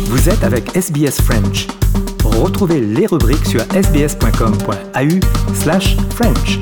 Vous êtes avec SBS French. Retrouvez les rubriques sur sbs.com.au/French.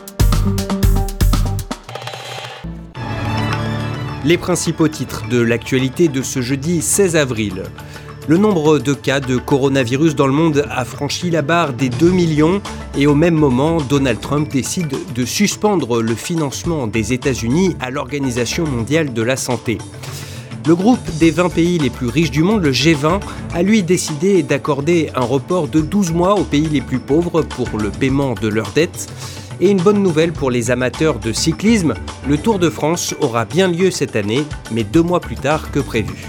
Les principaux titres de l'actualité de ce jeudi 16 avril. Le nombre de cas de coronavirus dans le monde a franchi la barre des 2 millions et au même moment, Donald Trump décide de suspendre le financement des États-Unis à l'Organisation mondiale de la santé. Le groupe des 20 pays les plus riches du monde, le G20, a lui décidé d'accorder un report de 12 mois aux pays les plus pauvres pour le paiement de leurs dettes. Et une bonne nouvelle pour les amateurs de cyclisme, le Tour de France aura bien lieu cette année, mais 2 mois plus tard que prévu.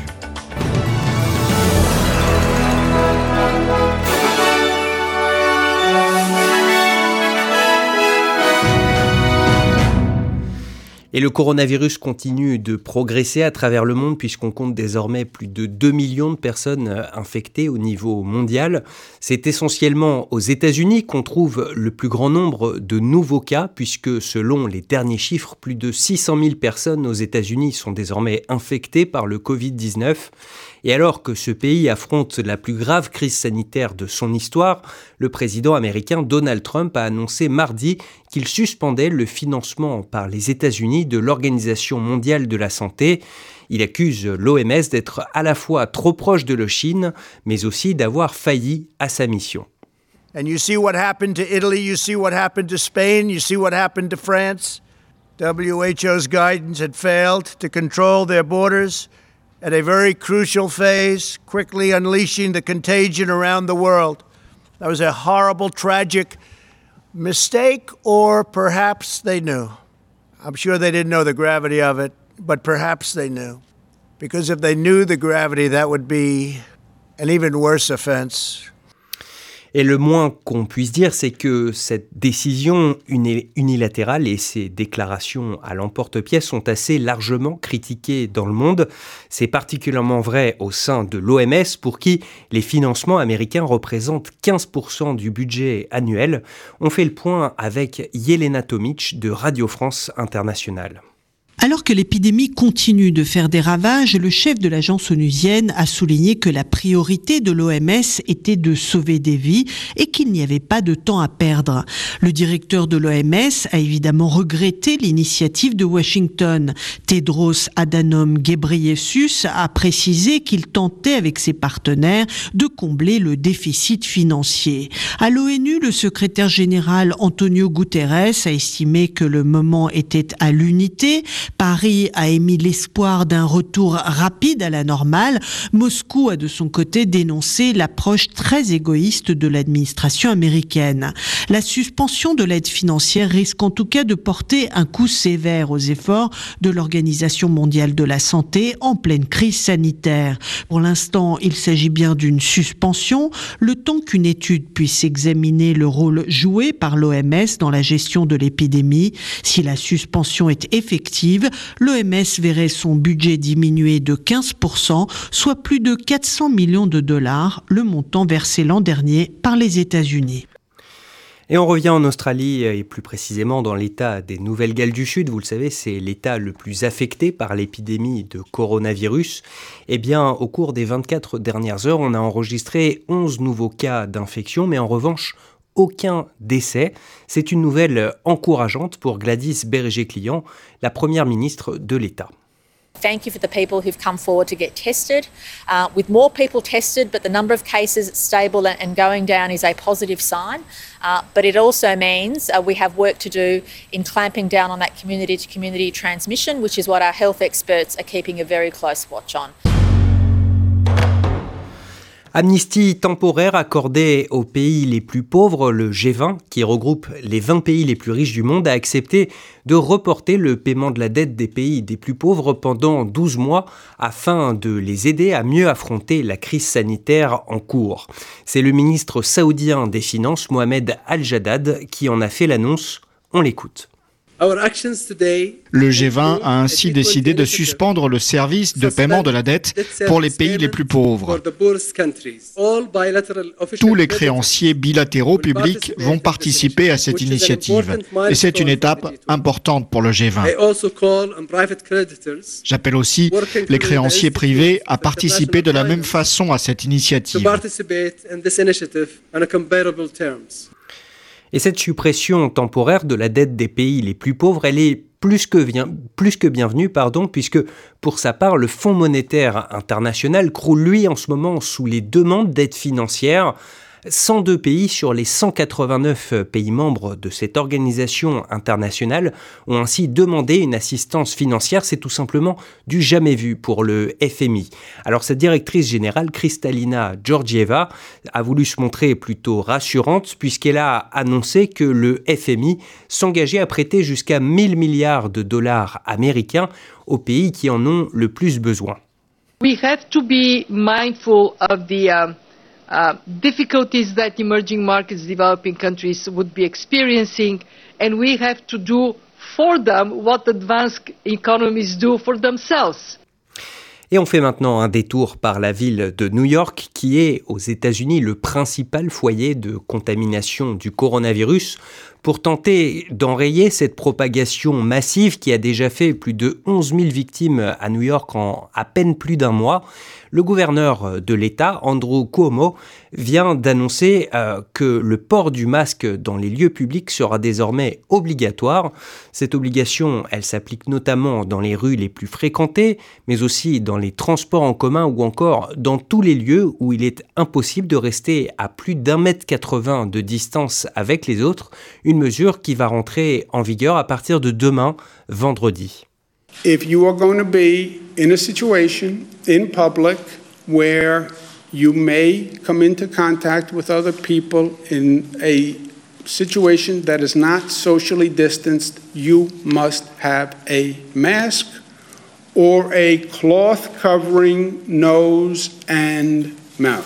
Et le coronavirus continue de progresser à travers le monde puisqu'on compte désormais plus de 2 millions de personnes infectées au niveau mondial. C'est essentiellement aux États-Unis qu'on trouve le plus grand nombre de nouveaux cas puisque selon les derniers chiffres, plus de 600 000 personnes aux États-Unis sont désormais infectées par le Covid-19. Et alors que ce pays affronte la plus grave crise sanitaire de son histoire, le président américain Donald Trump a annoncé mardi qu'il suspendait le financement par les États-Unis de l'Organisation mondiale de la santé. Il accuse l'OMS d'être à la fois trop proche de la Chine, mais aussi d'avoir failli à sa mission. And you see what happened to Italy, you see what happened to Spain, you see what happened to France. WHO's guidance had failed to control their borders at a very crucial phase, quickly unleashing the contagion around the world. That was a horrible, tragic mistake, or perhaps they knew. I'm sure they didn't know the gravity of it, but perhaps they knew. Because if they knew the gravity, that would be an even worse offense. Et le moins qu'on puisse dire, c'est que cette décision unilatérale et ces déclarations à l'emporte-pièce sont assez largement critiquées dans le monde. C'est particulièrement vrai au sein de l'OMS, pour qui les financements américains représentent 15% du budget annuel. On fait le point avec Yelena Tomic de Radio France Internationale. Alors que l'épidémie continue de faire des ravages, le chef de l'agence onusienne a souligné que la priorité de l'OMS était de sauver des vies et qu'il n'y avait pas de temps à perdre. Le directeur de l'OMS a évidemment regretté l'initiative de Washington. Tedros Adhanom Ghebreyesus a précisé qu'il tentait avec ses partenaires de combler le déficit financier. À l'ONU, le secrétaire général Antonio Guterres a estimé que le moment était à l'unité. Paris a émis l'espoir d'un retour rapide à la normale. Moscou a de son côté dénoncé l'approche très égoïste de l'administration américaine. La suspension de l'aide financière risque en tout cas de porter un coup sévère aux efforts de l'Organisation mondiale de la santé en pleine crise sanitaire. Pour l'instant, il s'agit bien d'une suspension, le temps qu'une étude puisse examiner le rôle joué par l'OMS dans la gestion de l'épidémie. Si la suspension est effective, l'OMS verrait son budget diminuer de 15%, soit plus de 400 millions de dollars, le montant versé l'an dernier par les États-Unis. Et on revient en Australie et plus précisément dans l'État des Nouvelles-Galles du Sud. Vous le savez, c'est l'État le plus affecté par l'épidémie de coronavirus. Eh bien, au cours des 24 dernières heures, on a enregistré 11 nouveaux cas d'infection, mais en revanche, aucun décès. C'est une nouvelle encourageante pour Gladys Berejiklian, la première ministre de l'État. Thank you for the people who've come forward to get tested. With more people tested, but the number of cases stable and going down is a positive sign. But it also means we have work to do in clamping down on that community-to-community transmission, which is what our health experts are keeping a very close watch on. Amnistie temporaire accordée aux pays les plus pauvres, le G20, qui regroupe les 20 pays les plus riches du monde, a accepté de reporter le paiement de la dette des pays des plus pauvres pendant 12 mois afin de les aider à mieux affronter la crise sanitaire en cours. C'est le ministre saoudien des Finances, Mohamed Al-Jaddad, qui en a fait l'annonce. On l'écoute. Le G20 a ainsi décidé de suspendre le service de paiement de la dette pour les pays les plus pauvres. Tous les créanciers bilatéraux publics vont participer à cette initiative et c'est une étape importante pour le G20. J'appelle aussi les créanciers privés à participer de la même façon à cette initiative. Et cette suppression temporaire de la dette des pays les plus pauvres, elle est plus que bienvenue, puisque pour sa part, le Fonds monétaire international croule lui en ce moment sous les demandes d'aide financière. 102 pays sur les 189 pays membres de cette organisation internationale ont ainsi demandé une assistance financière. C'est tout simplement du jamais vu pour le FMI. Alors sa directrice générale, Kristalina Georgieva, a voulu se montrer plutôt rassurante puisqu'elle a annoncé que le FMI s'engageait à prêter jusqu'à 1 000 milliards de dollars américains aux pays qui en ont le plus besoin. We have to be mindful of the difficulties that emerging markets, developing countries would be experiencing, and we have to do for them what advanced economies do for themselves. Et on fait maintenant un détour par la ville de New York, qui est aux États-Unis le principal foyer de contamination du coronavirus, pour tenter d'enrayer cette propagation massive qui a déjà fait plus de 11 000 victimes à New York en à peine plus d'un mois. Le gouverneur de l'État, Andrew Cuomo, vient d'annoncer que le port du masque dans les lieux publics sera désormais obligatoire. Cette obligation, elle s'applique notamment dans les rues les plus fréquentées, mais aussi dans les transports en commun ou encore dans tous les lieux où il est impossible de rester à plus d'1,80 m de distance avec les autres, une mesure qui va rentrer en vigueur à partir de demain, vendredi. If you are going to be in a situation in public where you may come into contact with other people in a situation that is not socially distanced, you must have a mask or a cloth covering nose and mouth.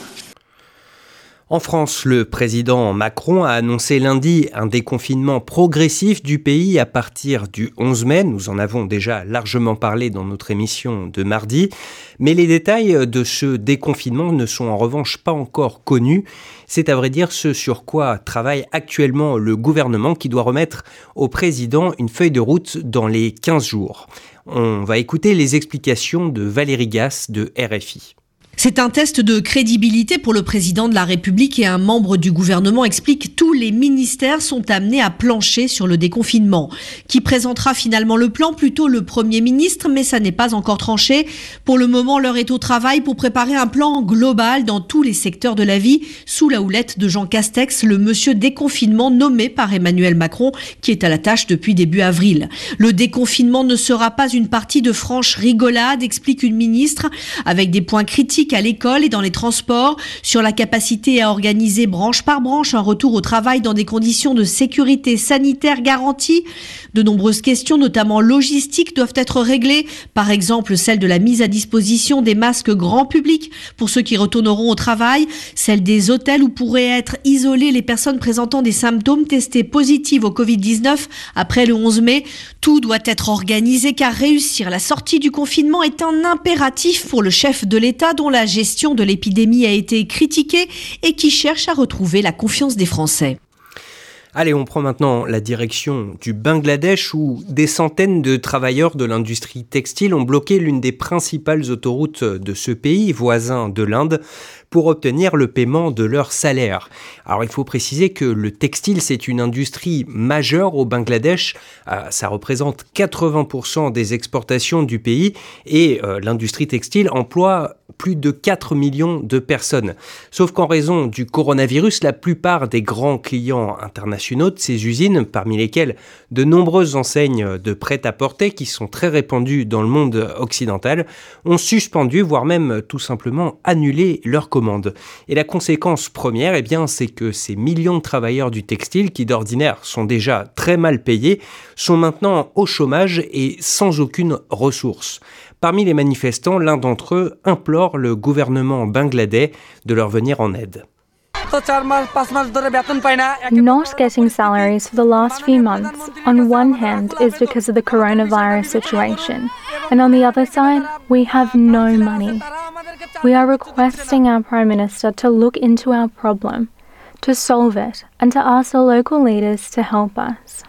En France, le président Macron a annoncé lundi un déconfinement progressif du pays à partir du 11 mai. Nous en avons déjà largement parlé dans notre émission de mardi. Mais les détails de ce déconfinement ne sont en revanche pas encore connus. C'est à vrai dire ce sur quoi travaille actuellement le gouvernement qui doit remettre au président une feuille de route dans les 15 jours. On va écouter les explications de Valérie Gasse de RFI. C'est un test de crédibilité pour le président de la République et un membre du gouvernement explique tous les ministères sont amenés à plancher sur le déconfinement. Qui présentera finalement le plan? Plutôt le Premier ministre, mais ça n'est pas encore tranché. Pour le moment, l'heure est au travail pour préparer un plan global dans tous les secteurs de la vie, sous la houlette de Jean Castex, le monsieur déconfinement nommé par Emmanuel Macron, qui est à la tâche depuis début avril. Le déconfinement ne sera pas une partie de franche rigolade, explique une ministre, avec des points critiques à l'école et dans les transports, sur la capacité à organiser branche par branche un retour au travail dans des conditions de sécurité sanitaire garanties. De nombreuses questions, notamment logistiques, doivent être réglées. Par exemple, celle de la mise à disposition des masques grand public pour ceux qui retourneront au travail, celle des hôtels où pourraient être isolées les personnes présentant des symptômes testées positives au Covid-19 après le 11 mai. Tout doit être organisé car réussir la sortie du confinement est un impératif pour le chef de l'État dont la gestion de l'épidémie a été critiquée et qui cherche à retrouver la confiance des Français. Allez, on prend maintenant la direction du Bangladesh où des centaines de travailleurs de l'industrie textile ont bloqué l'une des principales autoroutes de ce pays, voisin de l'Inde, pour obtenir le paiement de leur salaire. Alors il faut préciser que le textile, c'est une industrie majeure au Bangladesh. Ça représente 80% des exportations du pays et l'industrie textile emploie plus de 4 millions de personnes. Sauf qu'en raison du coronavirus, la plupart des grands clients internationaux de ces usines, parmi lesquels de nombreuses enseignes de prêt-à-porter qui sont très répandues dans le monde occidental, ont suspendu, voire même tout simplement annulé leurs commandes. Et la conséquence première, c'est que ces millions de travailleurs du textile, qui d'ordinaire sont déjà très mal payés, sont maintenant au chômage et sans aucune ressource. Parmi les manifestants, l'un d'entre eux implore le gouvernement bangladais de leur venir en aide. Not getting salaries for the last few months, on one hand, is because of the coronavirus situation, and on the other side, we have no money. We are requesting our Prime Minister to look into our problem, to solve it, and to ask the local leaders to help us.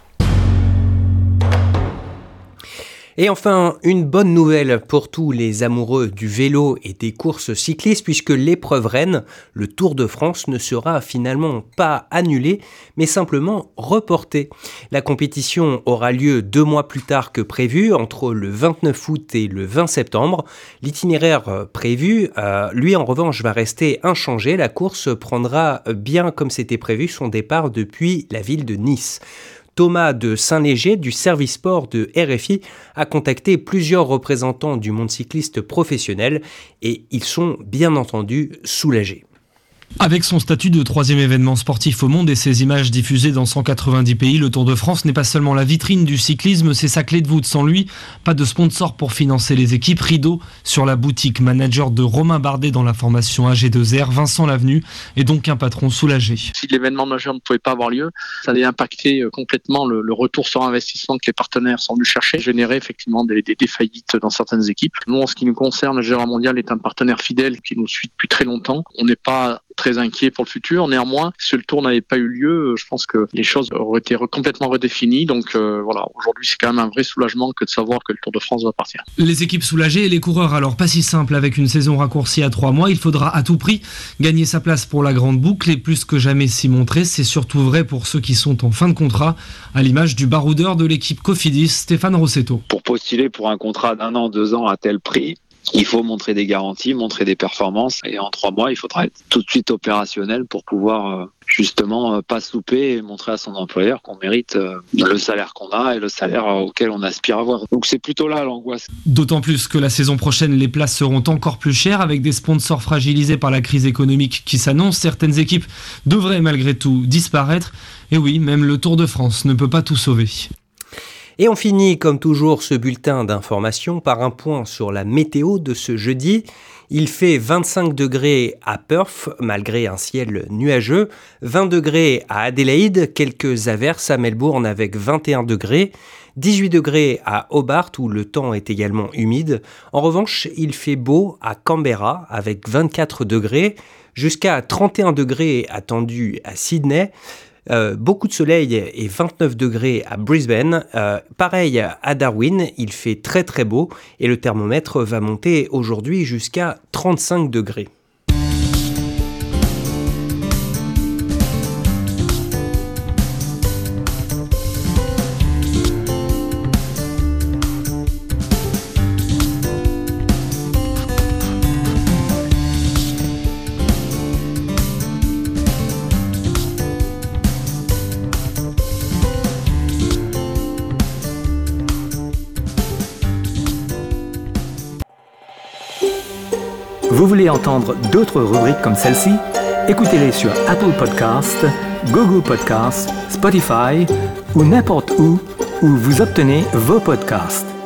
Et enfin, une bonne nouvelle pour tous les amoureux du vélo et des courses cyclistes, puisque l'épreuve reine, le Tour de France, ne sera finalement pas annulé, mais simplement reporté. La compétition aura lieu 2 mois plus tard que prévu, entre le 29 août et le 20 septembre. L'itinéraire prévu, lui en revanche, va rester inchangé. La course prendra bien comme c'était prévu son départ depuis la ville de Nice. Thomas de Saint-Léger du service sport de RFI a contacté plusieurs représentants du monde cycliste professionnel et ils sont bien entendu soulagés. Avec son statut de 3e événement sportif au monde et ses images diffusées dans 190 pays, le Tour de France n'est pas seulement la vitrine du cyclisme, c'est sa clé de voûte. Sans lui, pas de sponsor pour financer les équipes. Rideau sur la boutique. Manager de Romain Bardet dans la formation AG2R, Vincent Lavenu est donc un patron soulagé. Si l'événement majeur ne pouvait pas avoir lieu, ça allait impacter complètement le retour sur investissement que les partenaires sont venus chercher, générer effectivement des faillites dans certaines équipes. Nous, en ce qui nous concerne, le Gérard Mondial est un partenaire fidèle qui nous suit depuis très longtemps. On n'est pas très inquiet pour le futur. Néanmoins, si le tour n'avait pas eu lieu, je pense que les choses auraient été complètement redéfinies. Donc voilà, aujourd'hui, c'est quand même un vrai soulagement que de savoir que le Tour de France va partir. Les équipes soulagées et les coureurs alors pas si simple avec une saison raccourcie à 3 mois. Il faudra à tout prix gagner sa place pour la grande boucle et plus que jamais s'y montrer. C'est surtout vrai pour ceux qui sont en fin de contrat, à l'image du baroudeur de l'équipe Cofidis, Stéphane Rossetto. Pour postuler pour un contrat d'1 an, 2 ans à tel prix, il faut montrer des garanties, montrer des performances et en 3 mois, il faudra être tout de suite opérationnel pour pouvoir justement pas souper et montrer à son employeur qu'on mérite le salaire qu'on a et le salaire auquel on aspire à avoir. Donc c'est plutôt là l'angoisse. D'autant plus que la saison prochaine, les places seront encore plus chères avec des sponsors fragilisés par la crise économique qui s'annonce. Certaines équipes devraient malgré tout disparaître. Et oui, même le Tour de France ne peut pas tout sauver. Et on finit comme toujours ce bulletin d'information par un point sur la météo de ce jeudi. Il fait 25 degrés à Perth malgré un ciel nuageux, 20 degrés à Adélaïde, quelques averses à Melbourne avec 21 degrés, 18 degrés à Hobart où le temps est également humide. En revanche, il fait beau à Canberra avec 24 degrés, jusqu'à 31 degrés attendus à Sydney. Beaucoup de soleil et 29 degrés à Brisbane. Pareil à Darwin, il fait très très beau et le thermomètre va monter aujourd'hui jusqu'à 35 degrés. Vous voulez entendre d'autres rubriques comme celle-ci? Écoutez-les sur Apple Podcasts, Google Podcasts, Spotify ou n'importe où vous obtenez vos podcasts.